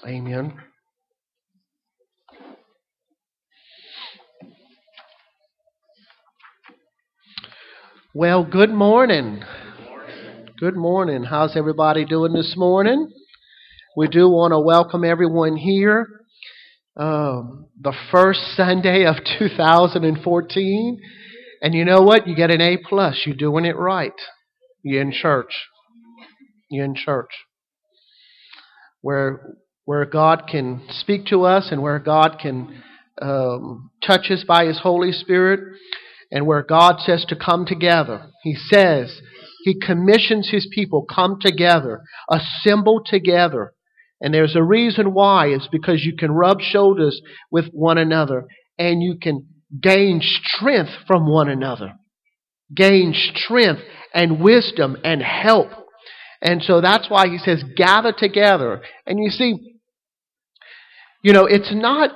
Amen. Well, good morning. Good morning. How's everybody doing this morning? We do want to welcome everyone here. The first Sunday of 2014. And you know what? You get an A+. You're doing it right. You're in church. You're in church. Where God can speak to us and where God can touch us by His Holy Spirit and where God says to come together. He says, He commissions His people, come together, assemble together. And there's a reason why. It's because you can rub shoulders with one another and you can gain strength from one another. Gain strength and wisdom and help. And so that's why He says, gather together. And you see, it's not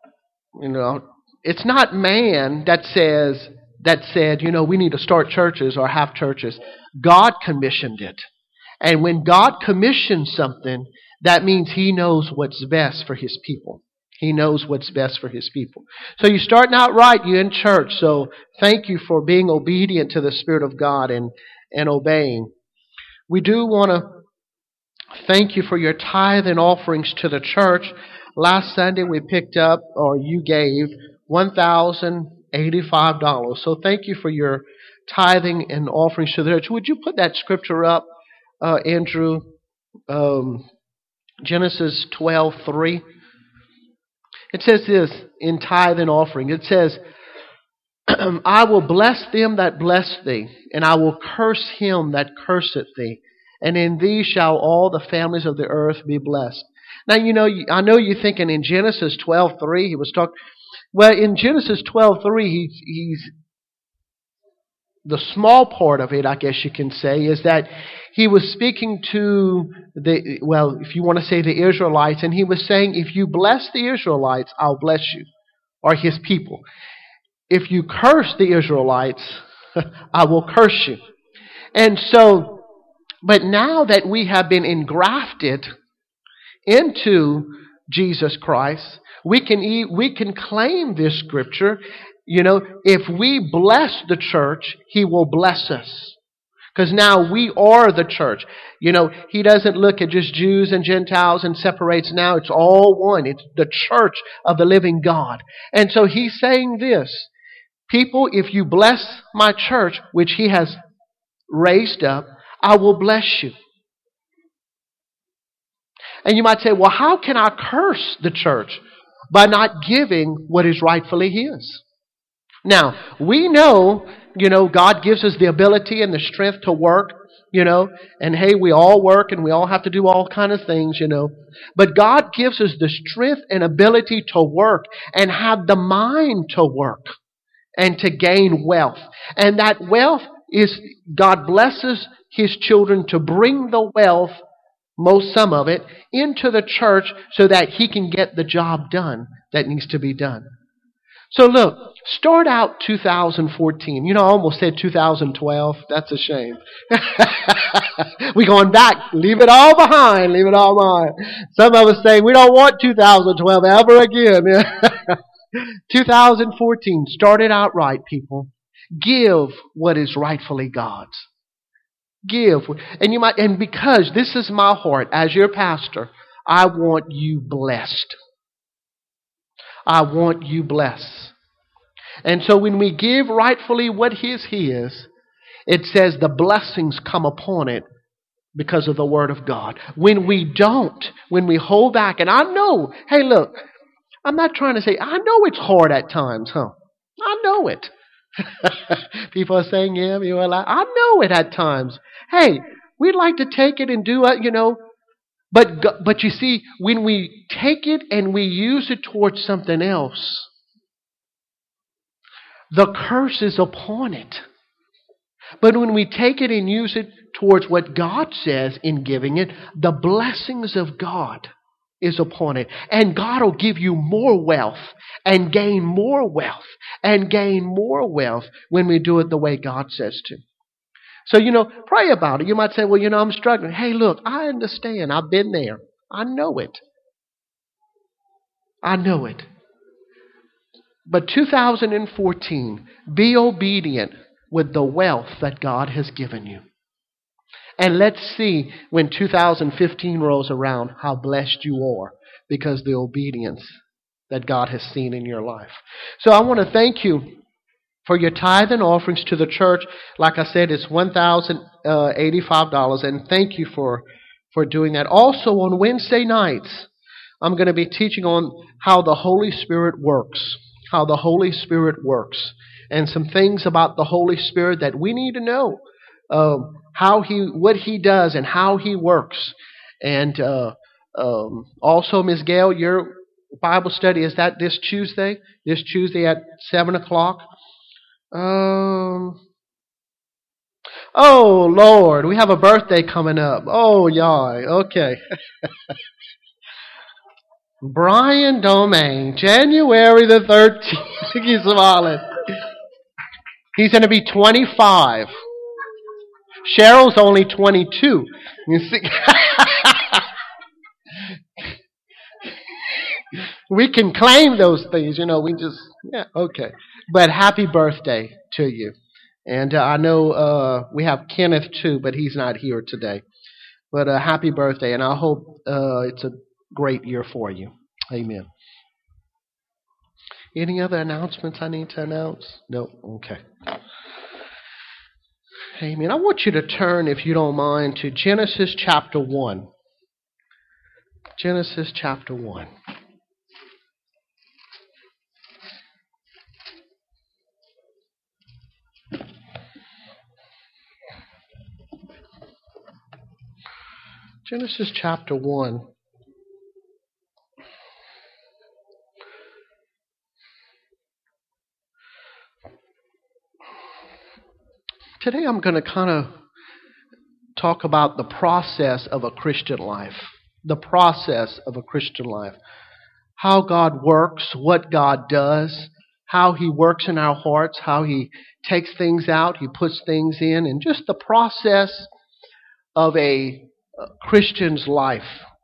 man that said, we need to start churches or have churches. God commissioned it. And when God commissions something, that means He knows what's best for His people. He knows what's best for His people. So you're starting out right. You're in church. So thank you for being obedient to the Spirit of God and obeying. We do want to thank you for your tithe and offerings to the church. Last Sunday we picked up, or you gave, $1,085. So thank you for your tithing and offerings to the church. Would you put that scripture up, Andrew? Genesis 12:3. It says this in tithe and offering. It says, I will bless them that bless thee, and I will curse him that curseth thee. And in thee shall all the families of the earth be blessed. Now, I know you're thinking in Genesis 12:3, he was talking. Well, in Genesis 12:3, he's the small part of it, I guess you can say, is that he was speaking to if you want to say the Israelites, and he was saying, if you bless the Israelites, I'll bless you, or his people. If you curse the Israelites, I will curse you. And so, but now that we have been engrafted into Jesus Christ, we can claim this scripture. If we bless the church, He will bless us. Because now we are the church. He doesn't look at just Jews and Gentiles and separates. Now it's all one. It's the church of the living God. And so He's saying this. People, if you bless my church, which He has raised up, I will bless you. And you might say, well, how can I curse the church? By not giving what is rightfully His. Now, we know, God gives us the ability and the strength to work, and hey, we all work and we all have to do all kind of things, But God gives us the strength and ability to work and have the mind to work and to gain wealth. And that wealth is, God blesses His children to bring the wealth, some of it, into the church so that He can get the job done that needs to be done. So look, start out 2014. I almost said 2012. That's a shame. We're going back. Leave it all behind. Leave it all behind. Some of us say we don't want 2012 ever again. 2014. Start it out right, people. Give what is rightfully God's. Give. And because this is my heart as your pastor, I want you blessed. I want you blessed. And so when we give rightfully what is His, it says the blessings come upon it because of the Word of God. When we don't, when we hold back, and I know, hey look, I'm not trying to say, I know it's hard at times, huh? I know it. People are saying, yeah, you are like, I know it at times. Hey, we'd like to take it and do it, But you see, when we take it and we use it towards something else, the curse is upon it. But when we take it and use it towards what God says in giving it, the blessings of God is upon it. And God will give you more wealth and gain more wealth and gain more wealth when we do it the way God says to. So, pray about it. You might say, well, I'm struggling. Hey, look, I understand. I've been there. I know it. I know it. But 2014, be obedient with the wealth that God has given you. And let's see when 2015 rolls around how blessed you are because of the obedience that God has seen in your life. So I want to thank you for your tithe and offerings to the church. Like I said, it's $1,085, and thank you for doing that. Also on Wednesday nights, I'm going to be teaching on how the Holy Spirit works. How the Holy Spirit works. And some things about the Holy Spirit that we need to know. What He does and how He works. And also, Ms. Gail, your Bible study, is that this Tuesday? This Tuesday at 7 o'clock? Oh, Lord, we have a birthday coming up. Oh, yeah, okay. Brian Domain, January the 13th. He's smiling. He's going to be 25. Cheryl's only 22. You see? We can claim those things, okay. But happy birthday to you. And I know we have Kenneth too, but he's not here today. But happy birthday, and I hope it's a great year for you. Amen. Any other announcements I need to announce? No? Okay. Amen. I want you to turn, if you don't mind, to Genesis chapter 1. Genesis chapter 1. Genesis chapter 1. Today I'm going to kind of talk about the process of a Christian life. The process of a Christian life. How God works, what God does, how He works in our hearts, how He takes things out, He puts things in, and just the process of a Christian's life.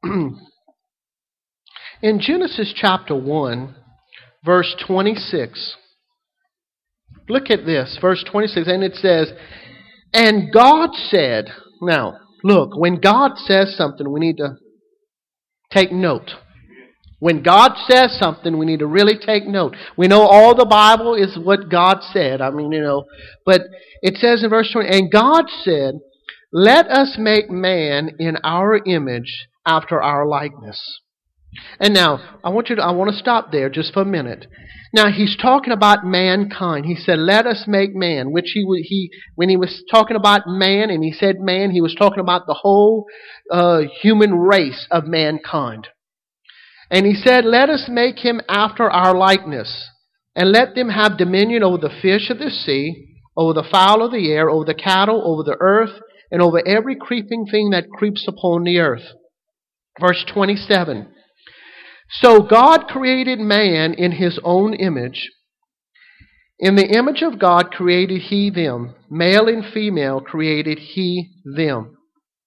In Genesis chapter 1, verse 26, look at this, verse 26, and it says, and God said, now, look, when God says something, we need to take note. When God says something, we need to really take note. We know all the Bible is what God said. But it says in verse 20, and God said, let us make man in our image after our likeness. And now, I want to stop there just for a minute. Now, He's talking about mankind. He said, let us make man, which when He was talking about man, and He said man, He was talking about the whole human race of mankind. And He said, let us make him after our likeness, and let them have dominion over the fish of the sea, over the fowl of the air, over the cattle, over the earth, and over every creeping thing that creeps upon the earth. Verse 27. So God created man in His own image. In the image of God created He them. Male and female created He them.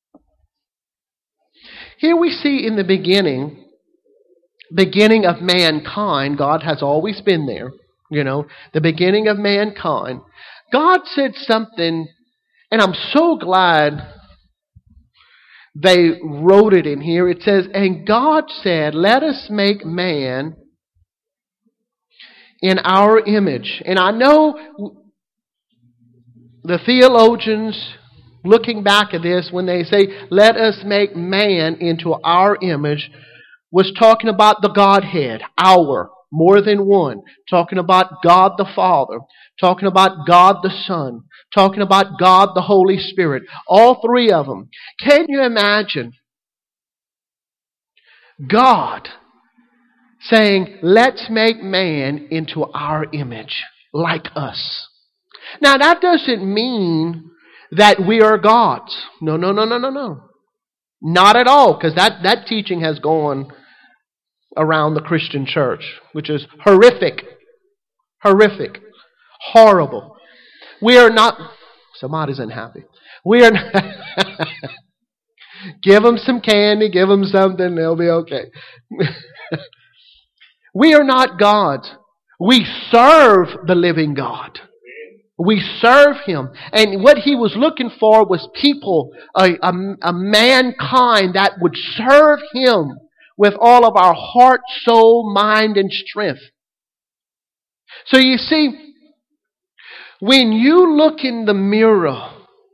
Here we see in the beginning of mankind, God has always been there. The beginning of mankind. God said something, and I'm so glad they wrote it in here. It says, and God said, let us make man in our image. And I know the theologians looking back at this, when they say, let us make man into our image, was talking about the Godhead, our, more than one. Talking about God the Father. Talking about God the Son. Talking about God the Holy Spirit. All three of them. Can you imagine God saying, let's make man into our image, like us? Now, that doesn't mean that we are gods. No. Not at all, because that teaching has gone around the Christian church, which is horrific. Horrific. Horrible. We are not... Somebody's unhappy. We are not... Give them some candy, give them something, they'll be okay. We are not gods. We serve the living God. We serve Him. And what He was looking for was people, a mankind that would serve Him with all of our heart, soul, mind, and strength. So you see, when you look in the mirror,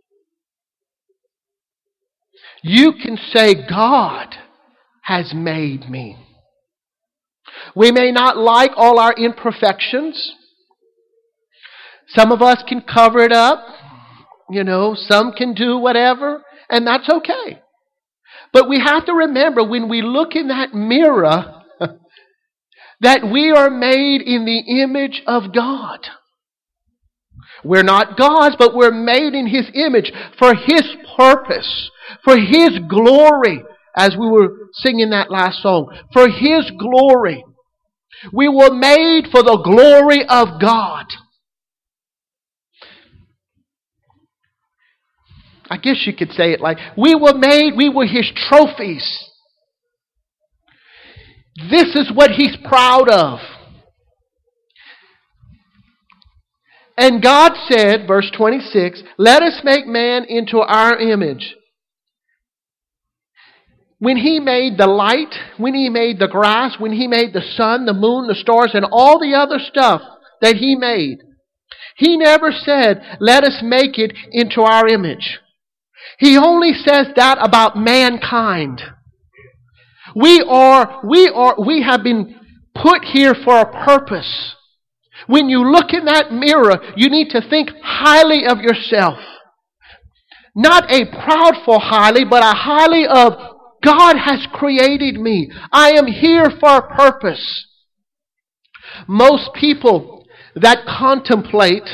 you can say, God has made me. We may not like all our imperfections. Some of us can cover it up. Some can do whatever, and that's okay. But we have to remember when we look in that mirror that we are made in the image of God. We're not gods, but we're made in His image for His purpose, for His glory, as we were singing that last song, for His glory. We were made for the glory of God. I guess you could say it like, we were His trophies. This is what He's proud of. And God said, verse 26, let us make man into our image. When He made the light, when He made the grass, when He made the sun, the moon, the stars, and all the other stuff that He made, He never said, let us make it into our image. He only says that about mankind. We have been put here for a purpose. When you look in that mirror, you need to think highly of yourself. Not a proudful highly, but a highly of God has created me. I am here for a purpose. Most people that contemplate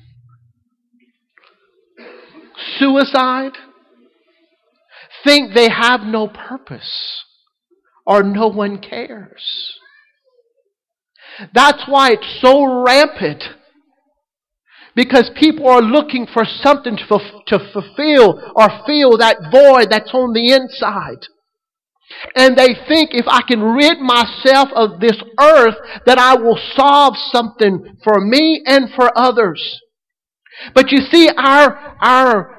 suicide think they have no purpose or no one cares. That's why it's so rampant. Because people are looking for something to fulfill or fill that void that's on the inside. And they think if I can rid myself of this earth, that I will solve something for me and for others. But you see, our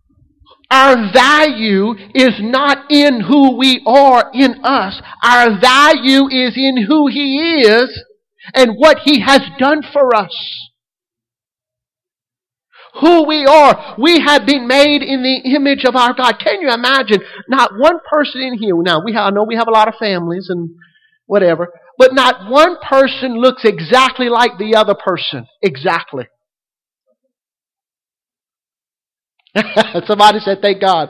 value is not in who we are in us. Our value is in who He is and what He has done for us. Who we are. We have been made in the image of our God. Can you imagine? Not one person in here. Now, I know we have a lot of families and whatever, but not one person looks exactly like the other person. Exactly. Somebody said, thank God.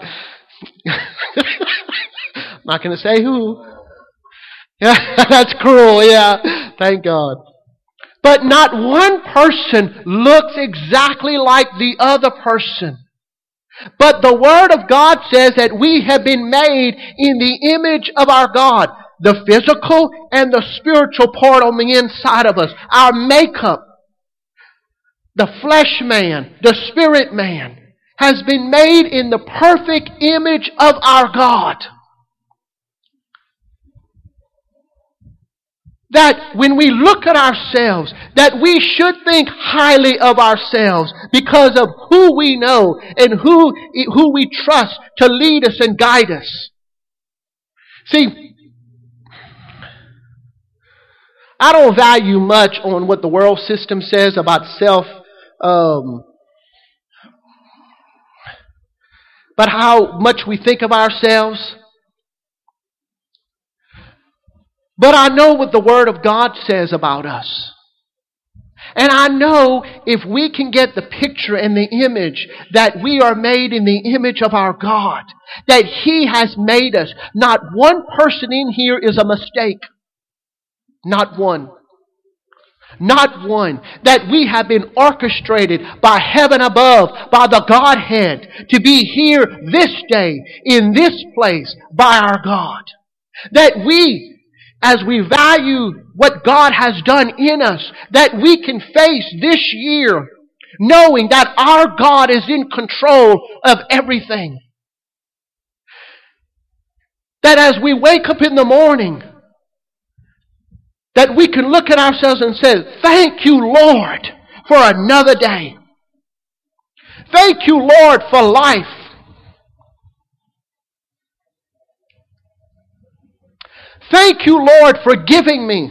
I'm not going to say who. That's cruel, yeah. Thank God. But not one person looks exactly like the other person. But the Word of God says that we have been made in the image of our God. The physical and the spiritual part on the inside of us. Our makeup. The flesh man. The spirit man. Has been made in the perfect image of our God. That when we look at ourselves, that we should think highly of ourselves because of who we know and who we trust to lead us and guide us. See, I don't value much on what the world system says about but how much we think of ourselves. But I know what the Word of God says about us. And I know if we can get the picture and the image that we are made in the image of our God, that He has made us, not one person in here is a mistake. Not one. Not one. That we have been orchestrated by heaven above, by the Godhead, to be here this day, in this place, by our God. That we, as we value what God has done in us, that we can face this year knowing that our God is in control of everything. That as we wake up in the morning, that we can look at ourselves and say, thank you, Lord, for another day. Thank you, Lord, for life. Thank you, Lord, for giving me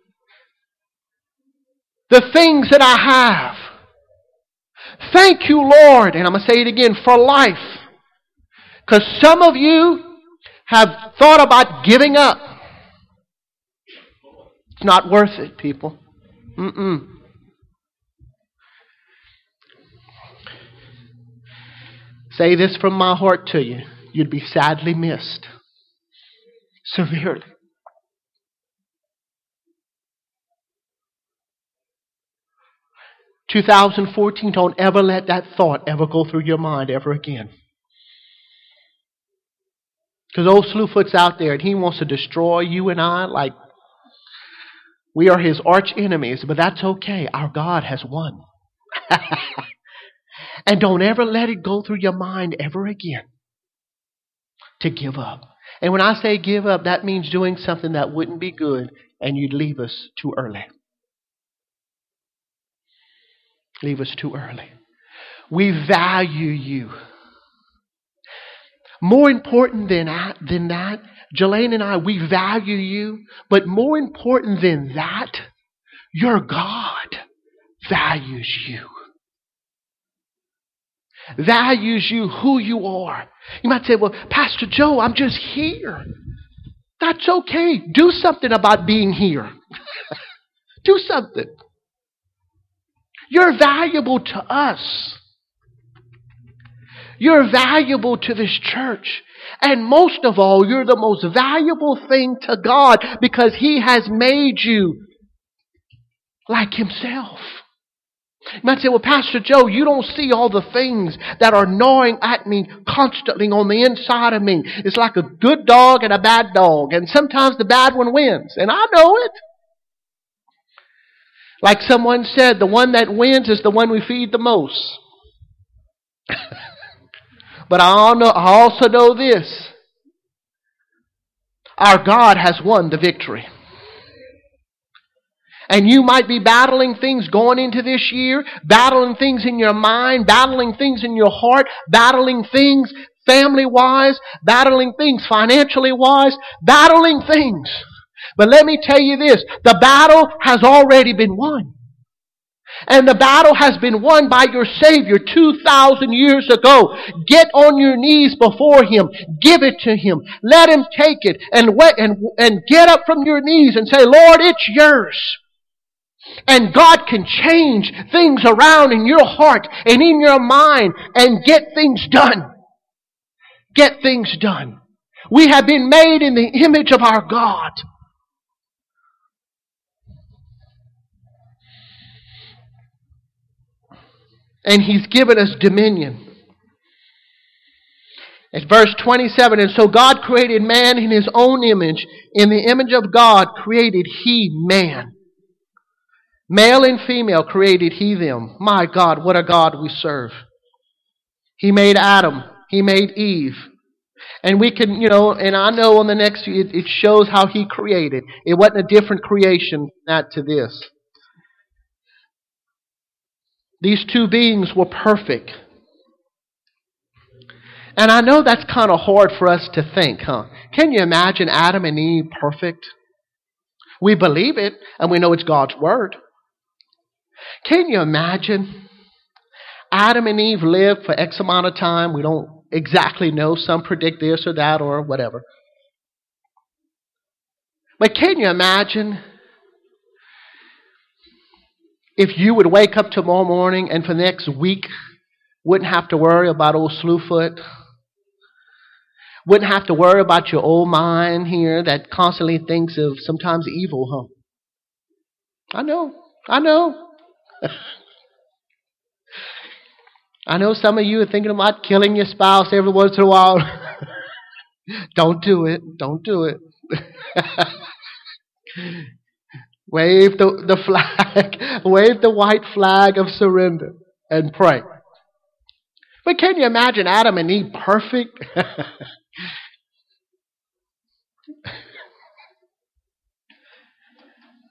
the things that I have. Thank you, Lord, and I'm going to say it again, for life. Because some of you have thought about giving up. It's not worth it, people. Say this from my heart to you. You'd be sadly missed. Severely. (2014), don't ever let that thought ever go through your mind ever again. Because old Slewfoot's out there and he wants to destroy you and I like we are his arch enemies, but that's okay. Our God has won. And don't ever let it go through your mind ever again to give up. And when I say give up, that means doing something that wouldn't be good and you'd leave us too early. Leave us too early. We value you. More important than that, Jelaine and I, we value you. But more important than that, your God values you. Values you who you are. You might say, well, Pastor Joe, I'm just here. That's okay. Do something about being here. Do something. You're valuable to us. You're valuable to this church. And most of all, you're the most valuable thing to God because He has made you like Himself. You might say, well, Pastor Joe, you don't see all the things that are gnawing at me constantly on the inside of me. It's like a good dog and a bad dog. And sometimes the bad one wins. And I know it. Like someone said, the one that wins is the one we feed the most. But I also know this. Our God has won the victory. And you might be battling things going into this year, battling things in your mind, battling things in your heart, battling things family-wise, battling things financially-wise, battling things. But let me tell you this, the battle has already been won. And the battle has been won by your Savior 2,000 years ago. Get on your knees before Him. Give it to Him. Let Him take it and get up from your knees and say, Lord, it's yours. And God can change things around in your heart and in your mind and get things done. Get things done. We have been made in the image of our God. And He's given us dominion. It's verse 27. And so God created man in His own image. In the image of God created He man. Male and female created He them. My God, what a God we serve. He made Adam. He made Eve. And we can, and I know on the next, it shows how He created. It wasn't a different creation not to this. These two beings were perfect. And I know that's kind of hard for us to think, huh? Can you imagine Adam and Eve perfect? We believe it, and we know it's God's Word. Can you imagine Adam and Eve lived for X amount of time? We don't exactly know. Some predict this or that or whatever. But can you imagine if you would wake up tomorrow morning and for the next week wouldn't have to worry about old Slewfoot? Wouldn't have to worry about your old mind here that constantly thinks of sometimes evil, huh? I know. I know some of you are thinking about killing your spouse every once in a while. Don't do it. Wave the flag. Wave the white flag of surrender and pray. But can you imagine Adam and Eve perfect?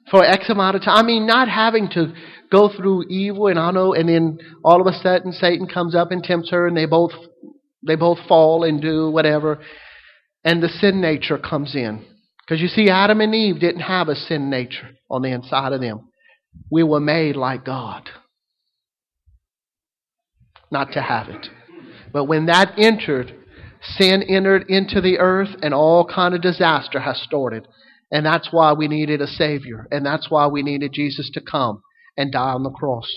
for X amount of time. I mean, not having to go through evil and I know, and then all of a sudden Satan comes up and tempts her, and they both fall and do whatever, and the sin nature comes in. Because you see, Adam and Eve didn't have a sin nature on the inside of them. We were made like God, not to have it. But when that entered, sin entered into the earth, and all kind of disaster has started. And that's why we needed a Savior. And that's why we needed Jesus to come and die on the cross.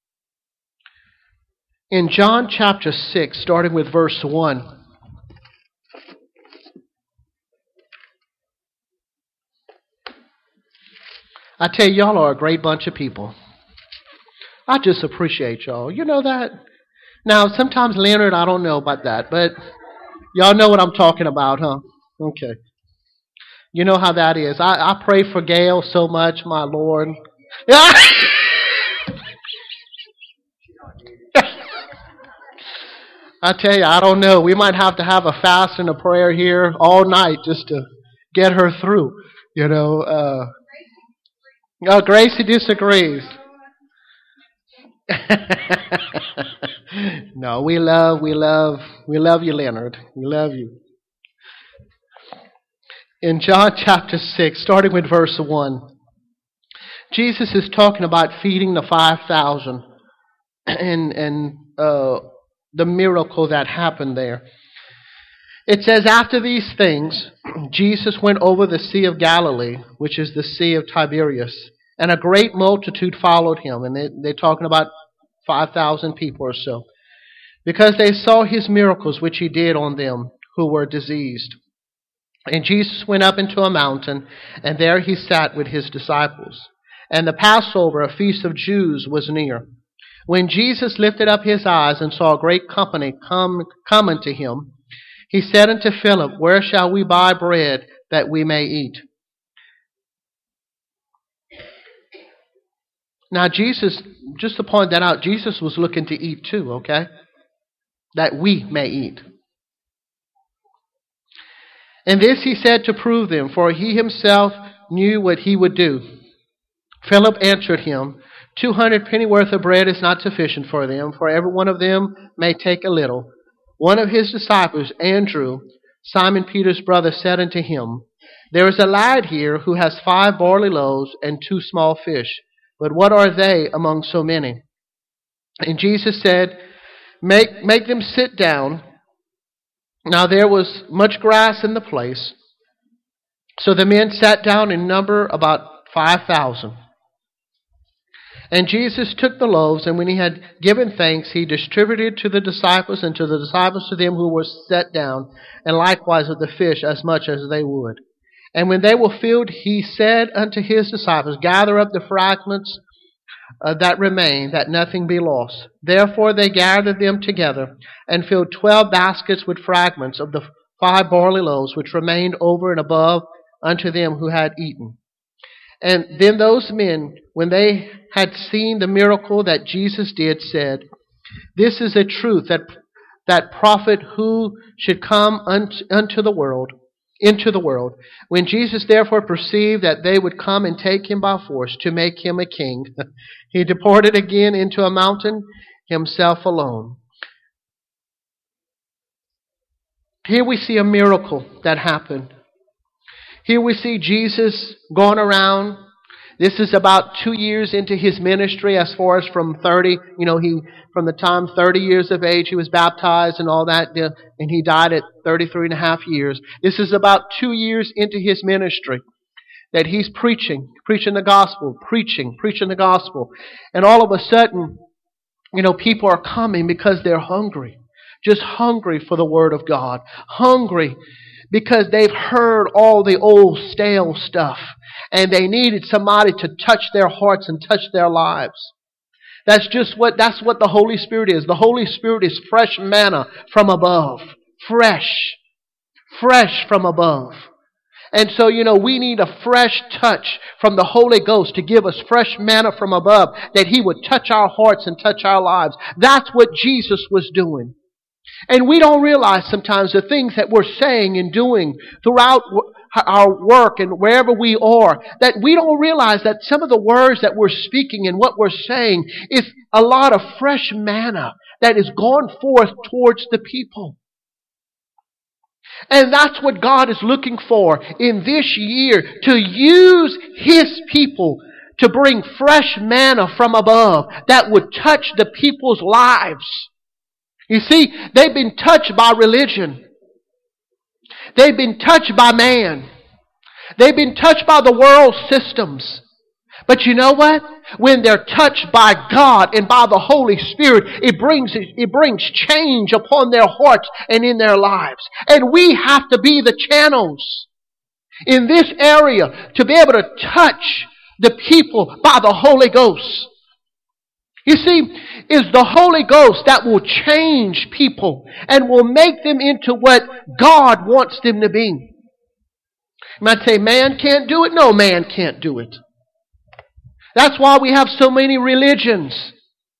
In John chapter 6, starting with verse 1, I tell you, y'all are a great bunch of people. I just appreciate y'all. You know that? Now, sometimes Leonard, I don't know about that, but y'all know what I'm talking about, huh? Okay. You know how that is. I pray for Gail so much, my Lord. I tell you, I don't know. We might have to have a fast and a prayer here all night just to get her through. You know, Gracie disagrees. No, we love you, Leonard. We love you. In John chapter 6, starting with verse 1, Jesus is talking about feeding the 5,000 and the miracle that happened there. It says, after these things, Jesus went over the Sea of Galilee, which is the Sea of Tiberias, and a great multitude followed him. And they're talking about 5,000 people or so, because they saw his miracles which he did on them who were diseased. And Jesus went up into a mountain, and there he sat with his disciples. And the Passover, a feast of Jews, was near. When Jesus lifted up his eyes and saw a great company come unto him, he said unto Philip, where shall we buy bread that we may eat? Now Jesus, just to point that out, Jesus was looking to eat too, okay? That we may eat. And this he said to prove them, for he himself knew what he would do. Philip answered him, 200 pennyworth of bread is not sufficient for them, for every one of them may take a little. One of his disciples, Andrew, Simon Peter's brother, said unto him, there is a lad here who has 5 barley loaves and 2 small fish, but what are they among so many? And Jesus said, make them sit down. Now there was much grass in the place, so the men sat down in number about 5,000. And Jesus took the loaves, and when he had given thanks, he distributed to the disciples, and to the disciples to them who were set down, and likewise of the fish as much as they would. And when they were filled, he said unto his disciples, gather up the fragments that remain, that nothing be lost. Therefore they gathered them together, and filled 12 baskets with fragments of the 5 barley loaves, which remained over and above unto them who had eaten. And then those men, when they had seen the miracle that Jesus did, said, this is a truth, that prophet who should come into the world. When Jesus therefore perceived that they would come and take him by force to make him a king, he departed again into a mountain, himself alone. Here we see a miracle that happened. Here we see Jesus going around. This is about 2 years into his ministry, as far as from 30. From the time 30 years of age, he was baptized and all that, and he died at 33 and a half years. This is about 2 years into his ministry that he's preaching the gospel, preaching the gospel. And all of a sudden, people are coming because they're hungry, just hungry for the Word of God, hungry because they've heard all the old stale stuff, and they needed somebody to touch their hearts and touch their lives. That's what the Holy Spirit is. The Holy Spirit is fresh manna from above. Fresh from above. And so, we need a fresh touch from the Holy Ghost to give us fresh manna from above, that He would touch our hearts and touch our lives. That's what Jesus was doing. And we don't realize sometimes the things that we're saying and doing throughout our work and wherever we are, that we don't realize that some of the words that we're speaking and what we're saying is a lot of fresh manna that is gone forth towards the people. And that's what God is looking for in this year, to use His people to bring fresh manna from above that would touch the people's lives. You see, they've been touched by religion. They've been touched by man. They've been touched by the world systems. But you know what? When they're touched by God and by the Holy Spirit, it brings change upon their hearts and in their lives. And we have to be the channels in this area to be able to touch the people by the Holy Ghost. You see, it's the Holy Ghost that will change people and will make them into what God wants them to be. You might say, man can't do it. No, man can't do it. That's why we have so many religions.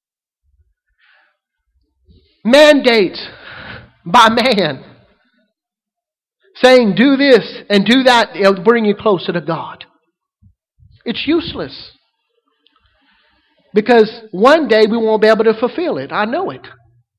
Mandates by man. Saying, do this and do that. It'll bring you closer to God. It's useless. Because one day we won't be able to fulfill it. I know it.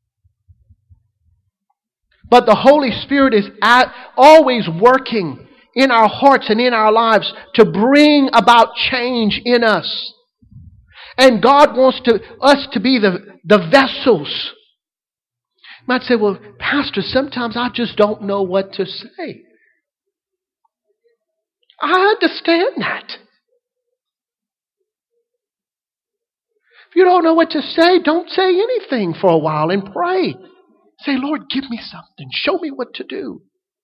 But the Holy Spirit is always working in our hearts and in our lives to bring about change in us. And God wants us to be the vessels. You might say, well, Pastor, sometimes I just don't know what to say. I understand that. If you don't know what to say, don't say anything for a while and pray. Say, Lord, give me something. Show me what to do.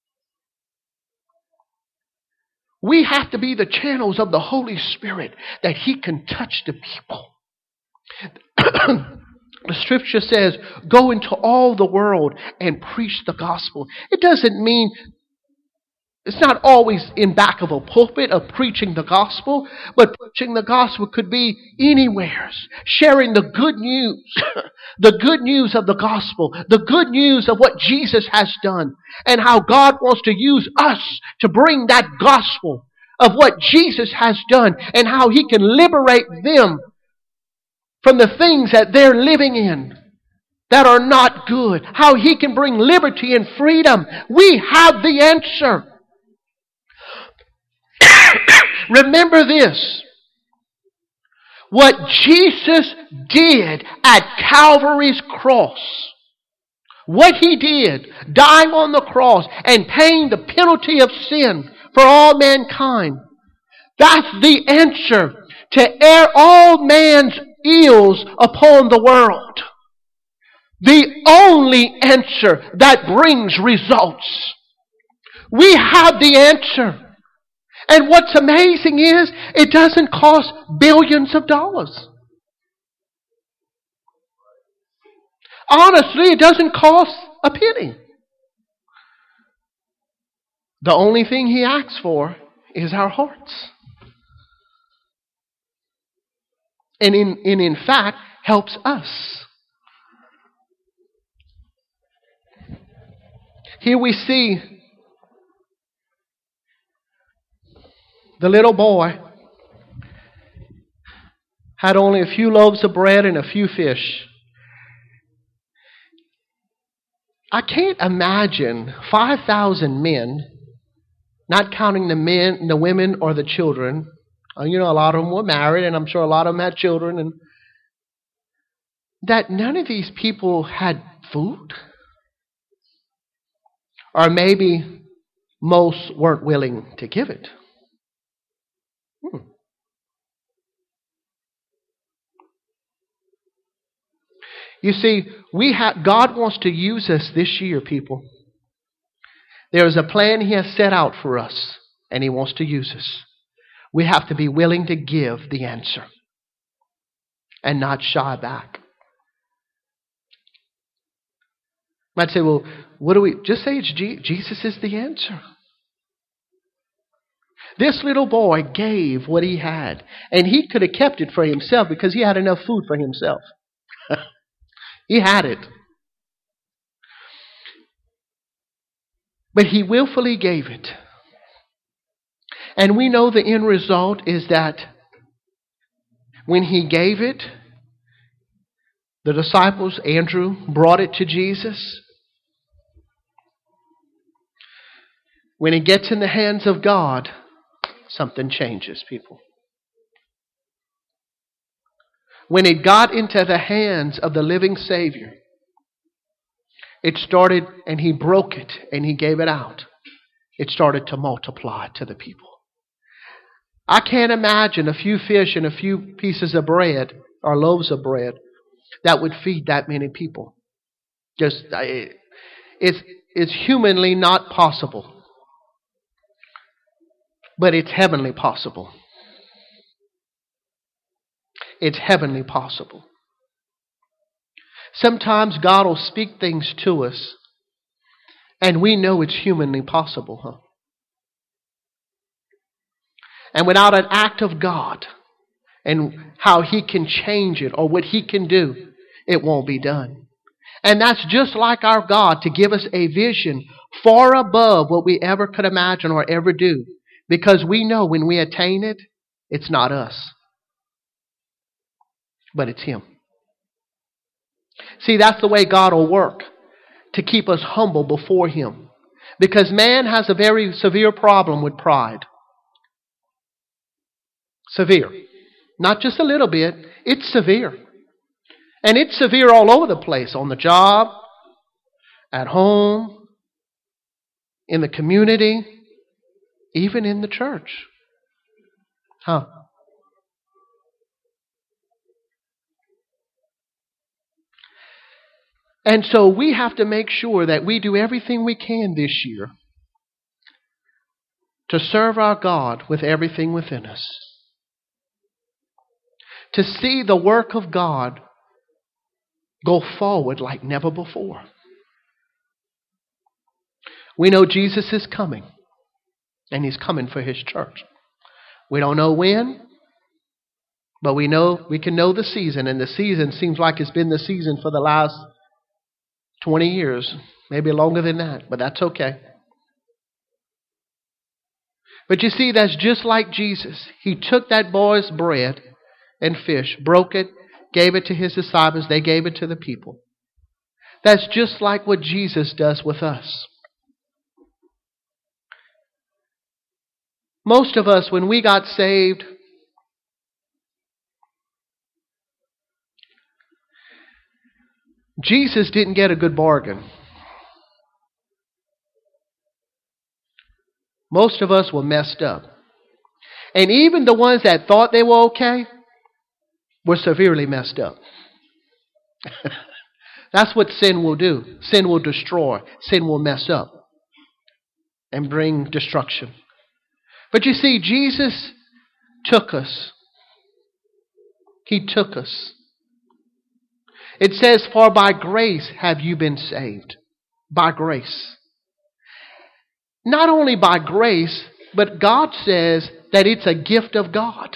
We have to be the channels of the Holy Spirit that He can touch the people. The Scripture says, go into all the world and preach the gospel. It doesn't mean, it's not always in back of a pulpit of preaching the gospel, but preaching the gospel could be anywhere. Sharing the good news, the good news of the gospel, the good news of what Jesus has done, and how God wants to use us to bring that gospel of what Jesus has done, and how He can liberate them from the things that they're living in that are not good. How He can bring liberty and freedom. We have the answer. Remember this. What Jesus did at Calvary's cross, what He did, dying on the cross and paying the penalty of sin for all mankind, that's the answer to air all man's ills upon the world. The only answer that brings results. We have the answer. And what's amazing is it doesn't cost billions of dollars. Honestly, it doesn't cost a penny. The only thing He asks for is our hearts. And in fact, helps us. Here we see the little boy had only a few loaves of bread and a few fish. I can't imagine 5,000 men, not counting the men, the women, or the children. You know, a lot of them were married, and I'm sure a lot of them had children, and that none of these people had food. Or maybe most weren't willing to give it. You see, God wants to use us this year, people. There is a plan He has set out for us, and He wants to use us. We have to be willing to give the answer and not shy back. You might say, well, what do we... Just say it's Jesus is the answer. This little boy gave what he had, and he could have kept it for himself because he had enough food for himself. He had it. But He willfully gave it. And we know the end result is that when He gave it, the disciples, Andrew, brought it to Jesus. When it gets in the hands of God, something changes, people. When it got into the hands of the living Savior, it started, and He broke it and He gave it out. It started to multiply to the people. I can't imagine a few fish and a few pieces of bread or loaves of bread that would feed that many people. It's humanly not possible. But it's heavenly possible. It's heavenly possible. Sometimes God will speak things to us, and we know it's humanly possible, huh? And without an act of God and how He can change it or what He can do, it won't be done. And that's just like our God to give us a vision far above what we ever could imagine or ever do. Because we know when we attain it, it's not us, but it's Him. See, that's the way God will work, to keep us humble before Him. Because man has a very severe problem with pride. Severe. Not just a little bit, it's severe. And it's severe all over the place, on the job, at home, in the community, even in the church. Huh? And so we have to make sure that we do everything we can this year to serve our God with everything within us. To see the work of God go forward like never before. We know Jesus is coming. And He's coming for His church. We don't know when, but we can know the season. And the season seems like it's been the season for the last 20 years. Maybe longer than that, but that's okay. But you see, that's just like Jesus. He took that boy's bread and fish, broke it, gave it to His disciples. They gave it to the people. That's just like what Jesus does with us. Most of us, when we got saved, Jesus didn't get a good bargain. Most of us were messed up. And even the ones that thought they were okay were severely messed up. That's what sin will do. Sin will destroy. Sin will mess up and bring destruction. But you see, Jesus took us. He took us. It says, for by grace have you been saved. By grace. Not only by grace, but God says that it's a gift of God.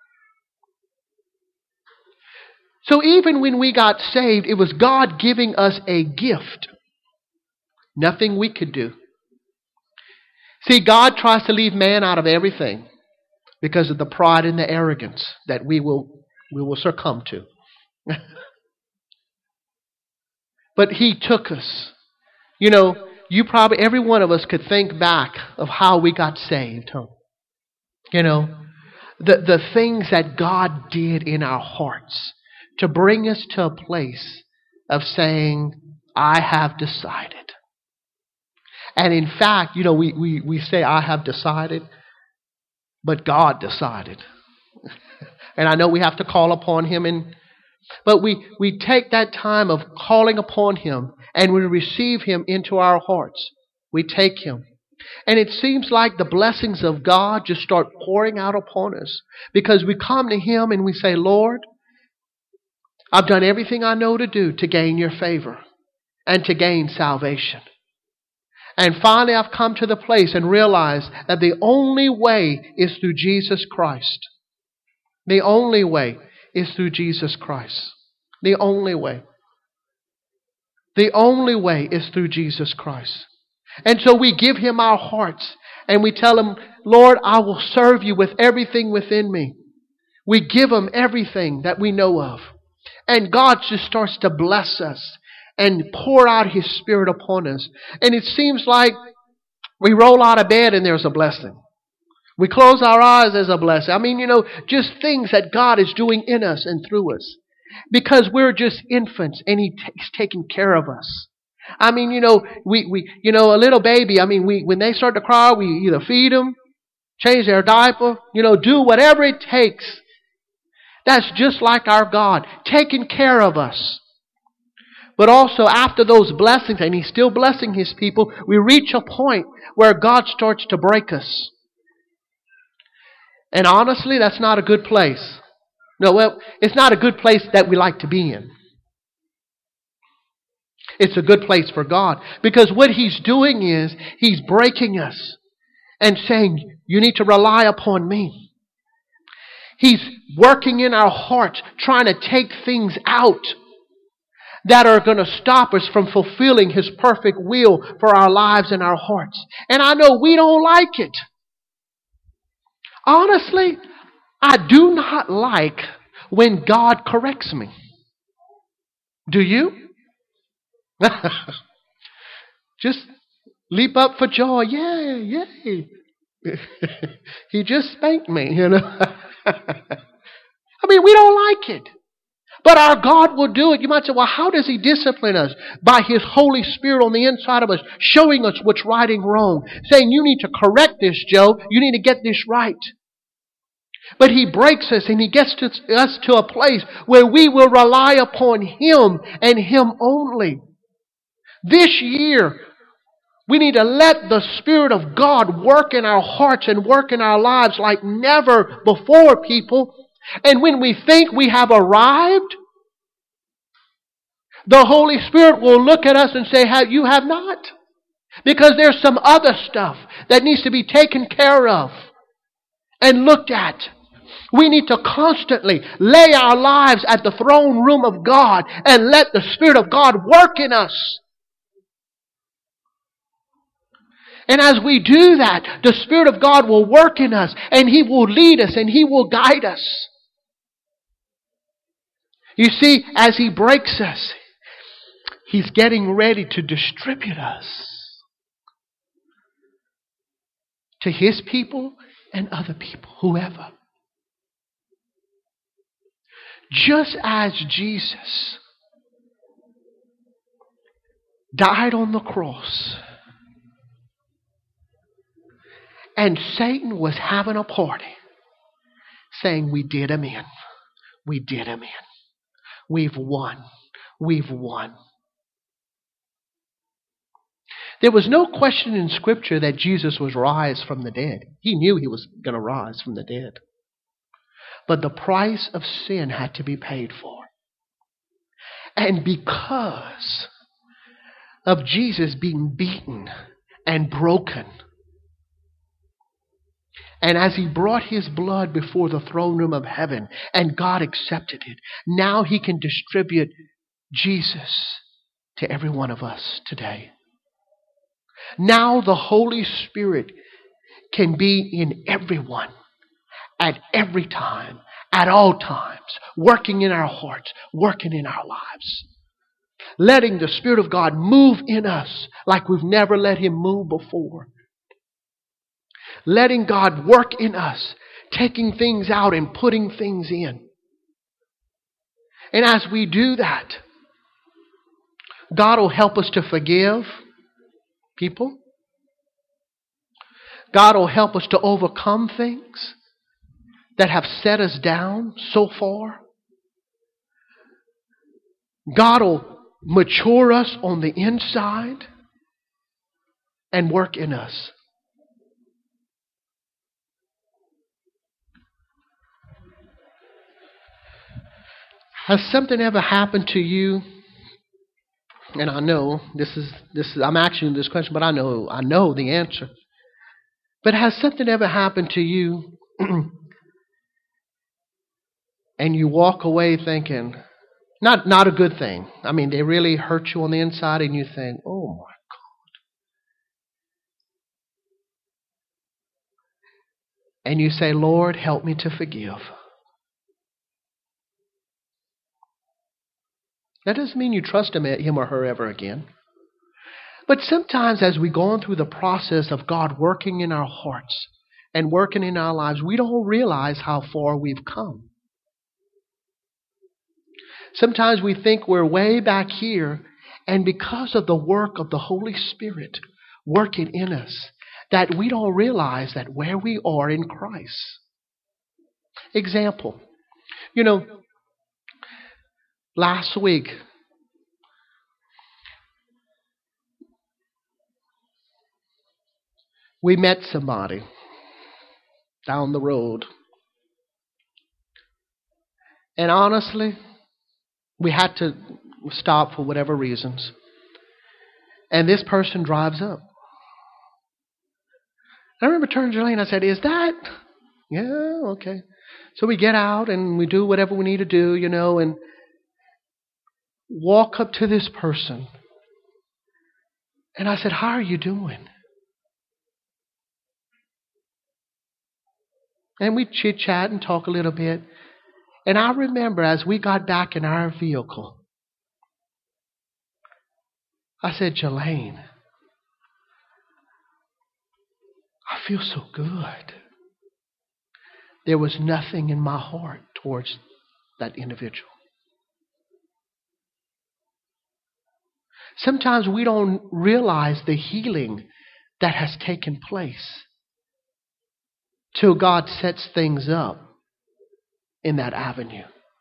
So even when we got saved, it was God giving us a gift. Nothing we could do. See, God tries to leave man out of everything because of the pride and the arrogance that we will succumb to. But He took us. You know, every one of us could think back of how we got saved. Huh? You know, the things that God did in our hearts to bring us to a place of saying, I have decided. And in fact, we say, I have decided, but God decided. And I know we have to call upon Him, but we take that time of calling upon Him and we receive Him into our hearts. We take Him. And it seems like the blessings of God just start pouring out upon us because we come to Him and we say, Lord, I've done everything I know to do to gain your favor and to gain salvation. And finally, I've come to the place and realized that the only way is through Jesus Christ. The only way is through Jesus Christ. The only way. The only way is through Jesus Christ. And so we give Him our hearts and we tell Him, Lord, I will serve You with everything within me. We give Him everything that we know of. And God just starts to bless us and pour out His Spirit upon us. And it seems like we roll out of bed and there's a blessing. We close our eyes, there's a blessing. I mean, just things that God is doing in us and through us. Because we're just infants and He's taking care of us. I mean, a little baby, when they start to cry, we either feed them, change their diaper, do whatever it takes. That's just like our God, taking care of us. But also after those blessings, and He's still blessing His people, we reach a point where God starts to break us. And honestly, that's not a good place. It's not a good place that we like to be in. It's a good place for God. Because what He's doing is, He's breaking us and saying, you need to rely upon me. He's working in our hearts, trying to take things out that are going to stop us from fulfilling His perfect will for our lives and our hearts. And I know we don't like it. Honestly, I do not like when God corrects me. Do you? Just leap up for joy. Yay. He just spanked me, we don't like it. But our God will do it. You might say, well, how does He discipline us? By His Holy Spirit on the inside of us, showing us what's right and wrong. Saying, you need to correct this, Joe. You need to get this right. But He breaks us and He gets us to a place where we will rely upon Him and Him only. This year, we need to let the Spirit of God work in our hearts and work in our lives like never before, people. And when we think we have arrived, the Holy Spirit will look at us and say, you have not. Because there's some other stuff that needs to be taken care of and looked at. We need to constantly lay our lives at the throne room of God and let the Spirit of God work in us. And as we do that, the Spirit of God will work in us and He will lead us and He will guide us. You see, as He breaks us, He's getting ready to distribute us to His people and other people, whoever. Just as Jesus died on the cross and Satan was having a party saying, we did Him in. We did Him in. We've won. We've won. There was no question in Scripture that Jesus was raised from the dead. He knew He was going to rise from the dead. But the price of sin had to be paid for. And because of Jesus being beaten and broken, and as He brought His blood before the throne room of heaven and God accepted it, now He can distribute Jesus to every one of us today. Now the Holy Spirit can be in everyone at every time, at all times, working in our hearts, working in our lives. Letting the Spirit of God move in us like we've never let Him move before. Letting God work in us, taking things out and putting things in. And as we do that, God will help us to forgive people. God will help us to overcome things that have set us down so far. God will mature us on the inside and work in us. Has something ever happened to you? And I know this is I'm asking you this question, but I know the answer. But has something ever happened to you and you walk away thinking, not a good thing. I mean, they really hurt you on the inside and you think, oh my God, and you say, Lord, help me to forgive. That doesn't mean you trust him or her ever again. But sometimes as we go on through the process of God working in our hearts and working in our lives, we don't realize how far we've come. Sometimes we think we're way back here, and because of the work of the Holy Spirit working in us, that we don't realize that where we are in Christ. Example, last week, we met somebody down the road. And honestly, we had to stop for whatever reasons. And this person drives up. I remember turning to Julie and I said, is that? Yeah, okay. So we get out and we do whatever we need to do, and walk up to this person. And I said, how are you doing? And we chit-chat and talk a little bit. And I remember as we got back in our vehicle, I said, Jelaine, I feel so good. There was nothing in my heart towards that individual. Sometimes we don't realize the healing that has taken place till God sets things up in that avenue.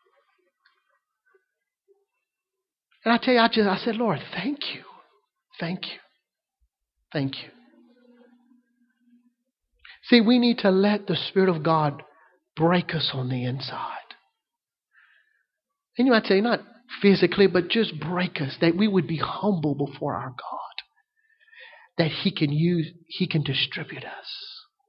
And I tell you, I said, Lord, thank you. Thank you. Thank you. See, we need to let the Spirit of God break us on the inside. And you might say, not physically, but just break us, that we would be humble before our God, that He can distribute us.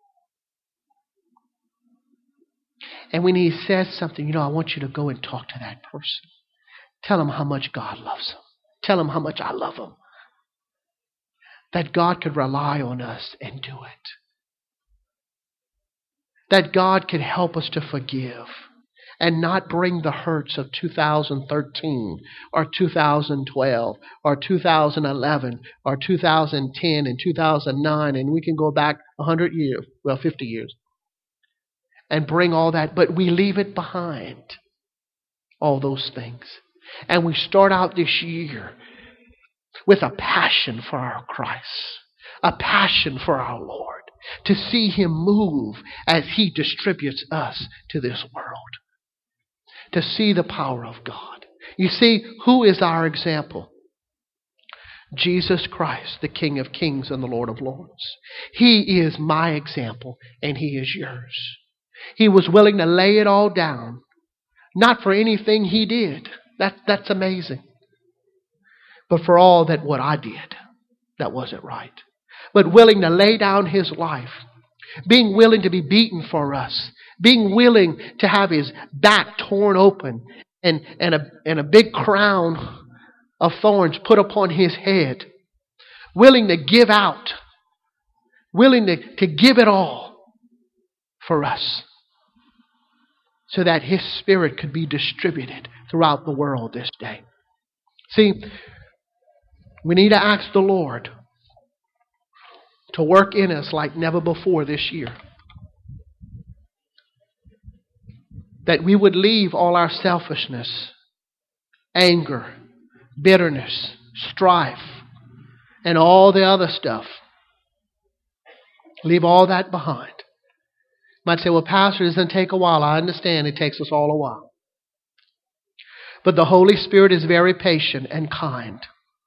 And when He says something, I want you to go and talk to that person. Tell them how much God loves them. Tell them how much I love them. That God could rely on us and do it. That God could help us to forgive and not bring the hurts of 2013 or 2012 or 2011 or 2010 and 2009, and we can go back 100 years, 50 years, and bring all that, but we leave it behind, all those things. And we start out this year with a passion for our Christ, a passion for our Lord, to see Him move as He distributes us to this world, to see the power of God. You see, who is our example? Jesus Christ, the King of Kings and the Lord of Lords. He is my example, and He is yours. He was willing to lay it all down, not for anything He did. That's amazing. But for all that what I did, that wasn't right. But willing to lay down His life, being willing to be beaten for us, being willing to have His back torn open and a big crown of thorns put upon His head, willing to give out, willing to give it all for us, so that His Spirit could be distributed throughout the world this day. See, we need to ask the Lord to work in us like never before this year. That we would leave all our selfishness, anger, bitterness, strife, and all the other stuff. Leave all that behind. You might say, well, Pastor, it doesn't take a while. I understand it takes us all a while. But the Holy Spirit is very patient and kind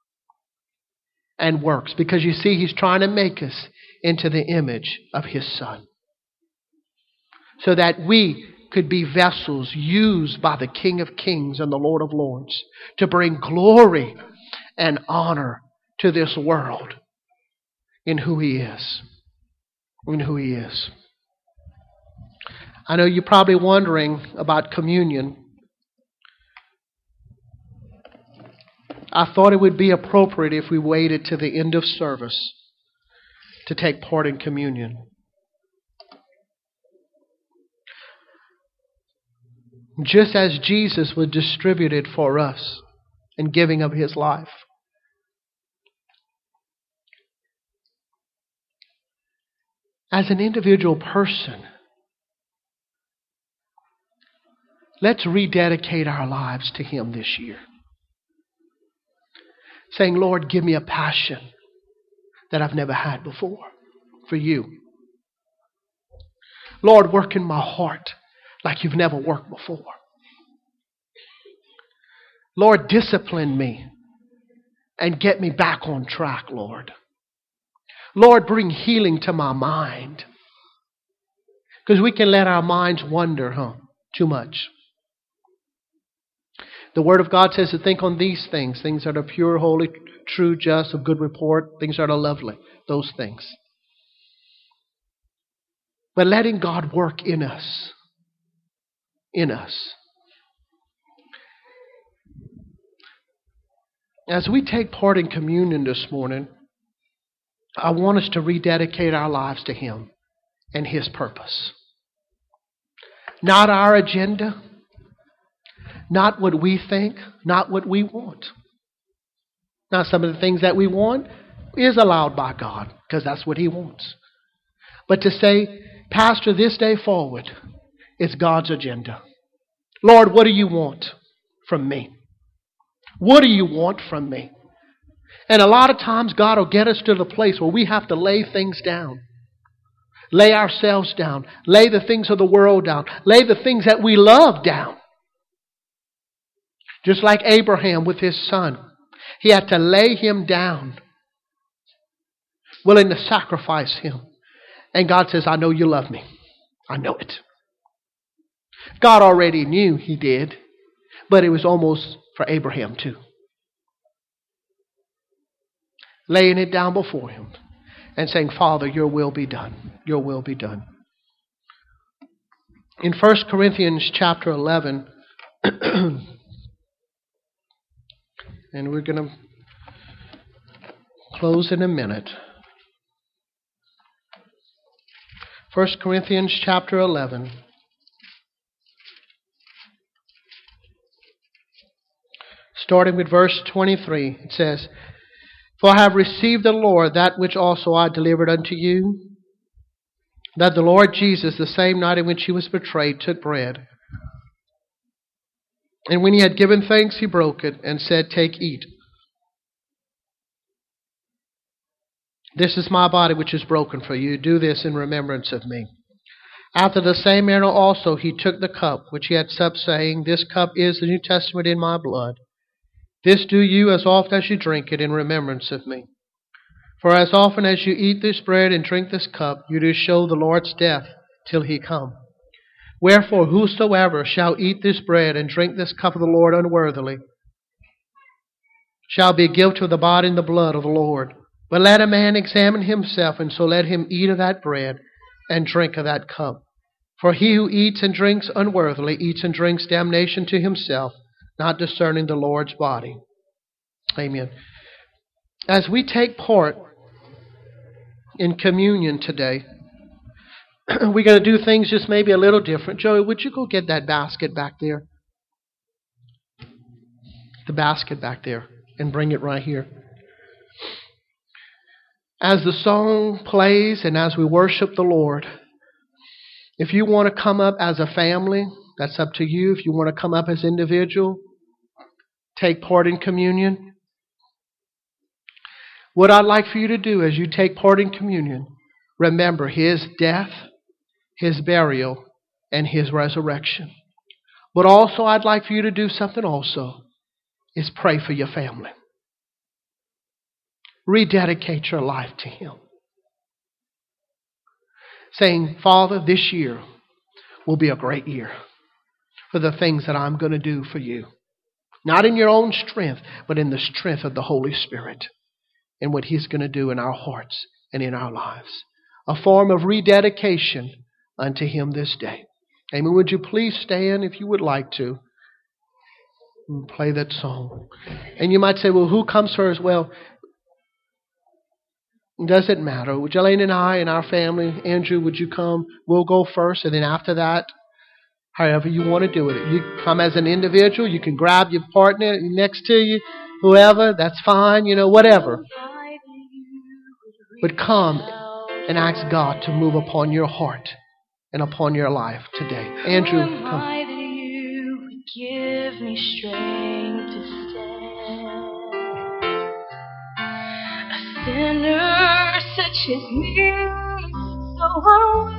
and works, because you see, He's trying to make us into the image of His Son, so that we could be vessels used by the King of Kings and the Lord of Lords to bring glory and honor to this world in who He is. In who He is. I know you're probably wondering about communion. I thought it would be appropriate if we waited to the end of service to take part in communion. just as Jesus was distributed for us in giving of His life. As an individual person, let's rededicate our lives to Him this year. Saying, Lord, give me a passion that I've never had before for You. Lord, work in my heart like You've never worked before. Lord, discipline me and get me back on track, Lord. Lord, bring healing to my mind. Because we can let our minds wander, too much. The Word of God says to think on these things that are pure, holy, true, just, of good report, things that are lovely, those things. But letting God work in us. In us. As we take part in communion this morning, I want us to rededicate our lives to Him and His purpose. Not our agenda, not what we think, not what we want. Now, some of the things that we want is allowed by God because that's what He wants. But to say, Pastor, this day forward, it's God's agenda. Lord, what do You want from me? What do You want from me? And a lot of times God will get us to the place where we have to lay things down. Lay ourselves down. Lay the things of the world down. Lay the things that we love down. Just like Abraham with his son. He had to lay him down, willing to sacrifice him. And God says, I know You love me. I know it. God already knew He did, but it was almost for Abraham too. Laying it down before Him and saying, Father, Your will be done. Your will be done. In 1 Corinthians chapter 11, and we're going to close in a minute. 1 Corinthians chapter 11. Starting with verse 23, it says, For I have received of the Lord that which also I delivered unto you, that the Lord Jesus, the same night in which He was betrayed, took bread. And when He had given thanks, He broke it and said, Take, eat. This is my body which is broken for you. Do this in remembrance of me. After the same manner also He took the cup which He had supped, saying, This cup is the New Testament in my blood. This do you as often as you drink it in remembrance of me. For as often as you eat this bread and drink this cup, you do show the Lord's death till He come. Wherefore whosoever shall eat this bread and drink this cup of the Lord unworthily shall be guilty of the body and the blood of the Lord. But let a man examine himself, and so let him eat of that bread and drink of that cup. For he who eats and drinks unworthily eats and drinks damnation to himself, not discerning the Lord's body. Amen. As we take part in communion today, we're going to do things just maybe a little different. Joey, would you go get that basket back there? The basket back there, and bring it right here. As the song plays and as we worship the Lord, if you want to come up as a family, that's up to you. If you want to come up as an individual, take part in communion. What I'd like for you to do as you take part in communion, remember His death, His burial, and His resurrection. But also I'd like for you to do something also, is pray for your family. Rededicate your life to Him. Saying, Father, this year will be a great year for the things that I'm going to do for You. Not in your own strength, but in the strength of the Holy Spirit and what He's going to do in our hearts and in our lives. A form of rededication unto Him this day. Amen. Would you please stand if you would like to and play that song? And you might say, well, who comes first? Well, it doesn't matter. Jelaine and I and our family, Andrew, would you come? We'll go first, and then after that, However you want to do it. You come as an individual. You can grab your partner next to you, whoever. That's fine. Whatever. But come and ask God to move upon your heart and upon your life today. Andrew, come. Give me strength to stand. A sinner such as me, so unworthy.